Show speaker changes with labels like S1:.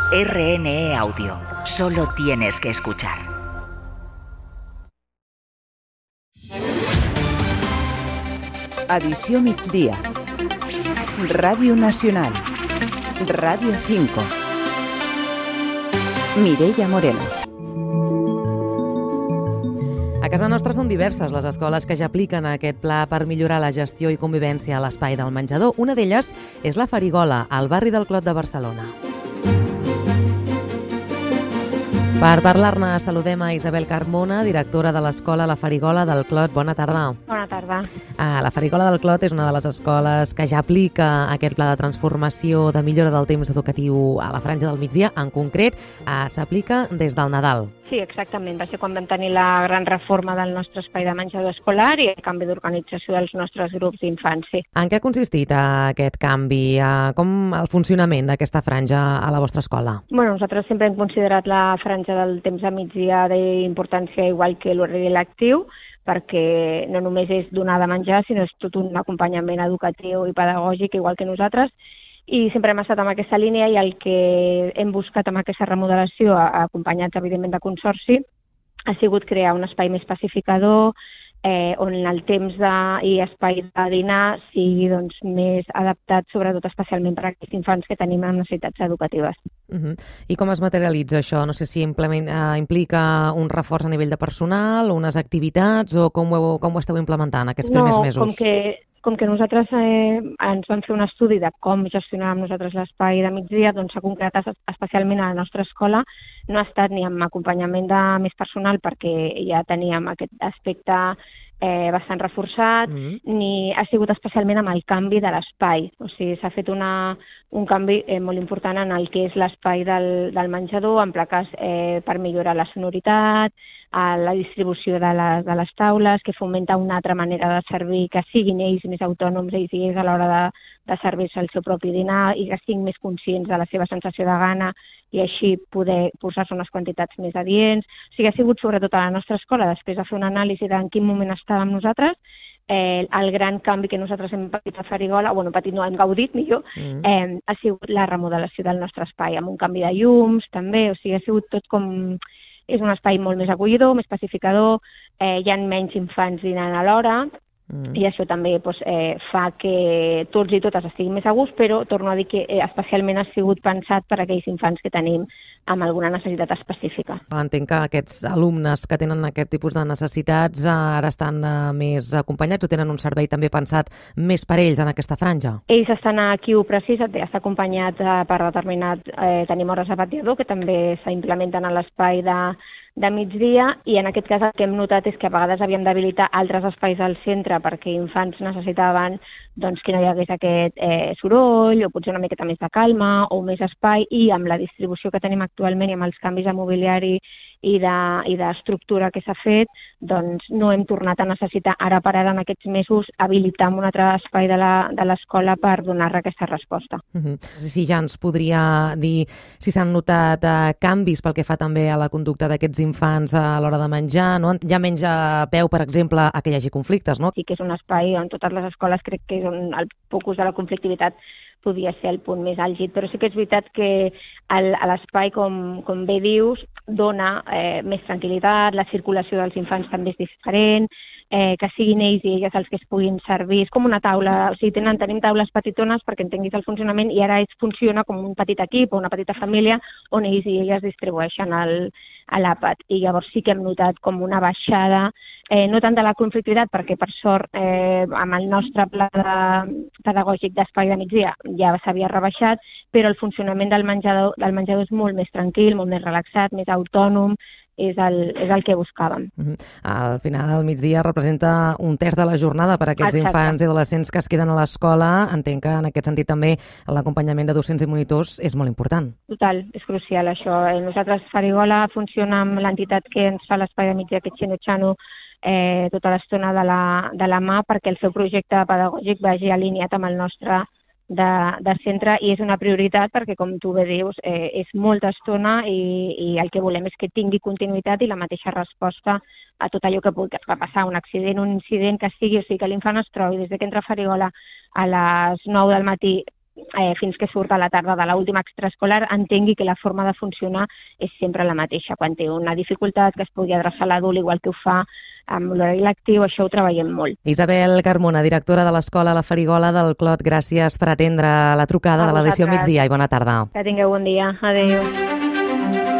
S1: RNE Audio. Solo tienes que escuchar.
S2: Edició migdia. Ràdio Nacional. Ràdio 5. Mireia Moreno.
S3: A casa nostra són diverses les escoles que ja apliquen aquest pla per millorar la gestió i convivència a l'espai del menjador. Una d'elles és la Farigola, al barri del Clot de Barcelona. Per parlar-ne, saludem a Isabel Carmona, directora de l'escola La Farigola del Clot. Bona tarda.
S4: Bona tarda.
S3: La Farigola del Clot és una de les escoles que ja aplica aquest pla de transformació de millora del temps educatiu a la franja del migdia. En concret, s'aplica des del Nadal.
S4: Sí, exactament. Va ser quan vam tenir la gran reforma del nostre espai de menjador escolar i el canvi d'organització dels nostres grups d'infants, sí.
S3: En què ha consistit aquest canvi? Com el funcionament d'aquesta franja a la vostra escola?
S4: Bueno, nosaltres sempre hem considerat la franja del temps de migdia d'importància igual que l'horari lectiu, perquè no només és donar de menjar, sinó és tot un acompanyament educatiu i pedagògic igual que nosaltres. I sempre hem estat en aquesta línia i el que hem buscat amb aquesta remodelació, acompanyats evidentment de consorci, ha sigut crear un espai més pacificador, on el temps i espai de dinar sigui més adaptat, sobretot especialment per a aquests infants que tenim amb necessitats educatives.
S3: I com es materialitza això? No sé si implica un reforç a nivell de personal, unes activitats, o com ho esteu implementant aquests primers mesos?
S4: Com que nosaltres ens vam fer un estudi de com gestionàvem nosaltres l'espai de migdia, doncs s'ha concretat especialment a la nostra escola. No ha estat ni amb acompanyament de més personal, perquè ja teníem aquest aspecte bastant reforçat, ni ha sigut especialment amb el canvi de l'espai. O sigui, s'ha fet un canvi molt important en el que és l'espai del menjador, en plaques per millorar la sonoritat, la distribució de les taules, que fomenta una altra manera de servir, que siguin ells més autònoms, ells i ells a l'hora de servir-se el seu propi dinar i que siguin més conscients de la seva sensació de gana i així poder posar-se unes quantitats més adients. O sigui, ha sigut sobretot a la nostra escola, després de fer una anàlisi de en quin moment estàvem nosaltres, el gran canvi que nosaltres hem patit a Farigola, hem gaudit millor, ha sigut la remodelació del nostre espai, amb un canvi de llums també, o sigui, ha sigut tot com... És un espai molt més acollidor, més pacificador, hi ha menys infants dinant a l'hora, i això també fa que tots i totes estiguin més a gust, però torno a dir que especialment ha sigut pensat per a aquells infants que tenim amb alguna necessitat específica.
S3: Entenc que aquests alumnes que tenen aquest tipus de necessitats ara estan més acompanyats o tenen un servei també pensat més per ells en aquesta franja?
S4: Ells estan aquí precís, està acompanyat per determinat, tenim hores de vetllador que també s'implementen a l'espai de migdia, i en aquest cas el que hem notat és que a vegades havíem d'habilitar altres espais al centre perquè infants necessitaven que no hi hagués aquest soroll o potser una miqueta més de calma o més espai, i amb la distribució que tenim actualment i amb els canvis de mobiliari i d'estructura que s'ha fet, doncs no hem tornat a necessitar ara per ara en aquests mesos habilitar un altre espai de l'escola per donar-ne aquesta resposta.
S3: No sé si ja ens podria dir si s'han notat canvis pel que fa també a la conducta d'aquests infants a l'hora de menjar, no? Hi ha menys peu, per exemple, a que hi hagi conflictes, no?
S4: Sí que és un espai on totes les escoles crec que és on el focus de la conflictivitat podia ser el punt més àlgid, però sí que és veritat que l'espai, com bé dius, dona més tranquil·litat, la circulació dels infants també és diferent, que siguin ells i elles els que es puguin servir. És com una taula, o sigui, tenim taules petitones perquè entenguis el funcionament, i ara funciona com un petit equip o una petita família on ells i elles distribueixen l'àpat. I llavors sí que hem notat com una baixada, no tant de la conflictivitat, perquè per sort amb el nostre pla pedagògic d'espai de migdia ja s'havia rebaixat, però el funcionament del menjador és molt més tranquil, molt més relaxat, més autònom, és el que buscàvem.
S3: Al final, al migdia representa un terç de la jornada per a aquests infants i adolescents que es queden a l'escola. Entenc que en aquest sentit també l'acompanyament de docents i monitors és molt important.
S4: Total, és crucial això. Nosaltres, Farigola, funciona amb l'entitat que ens fa l'espai de migdia, que és Xeno tota l'estona de la mà, perquè el seu projecte pedagògic vagi alineat amb el nostre de centre, i és una prioritat perquè, com tu bé dius, és molta estona i el que volem és que tingui continuïtat i la mateixa resposta a tot allò que pugui passar, un incident que sigui, o sigui, que l'infant es trobi des que entra a Farigola a les 9 del matí fins que surt a la tarda de l'última extraescolar, entengui que la forma de funcionar és sempre la mateixa. Quan té una dificultat, que es pugui adreçar a l'adult igual que ho fa amb l'horari lectiu, això ho treballem molt.
S3: Isabel Carmona, directora de l'Escola La Farigola del Clot, gràcies per atendre la trucada de l'edició Migdia i bona tarda.
S4: Que tingueu bon dia. Adéu.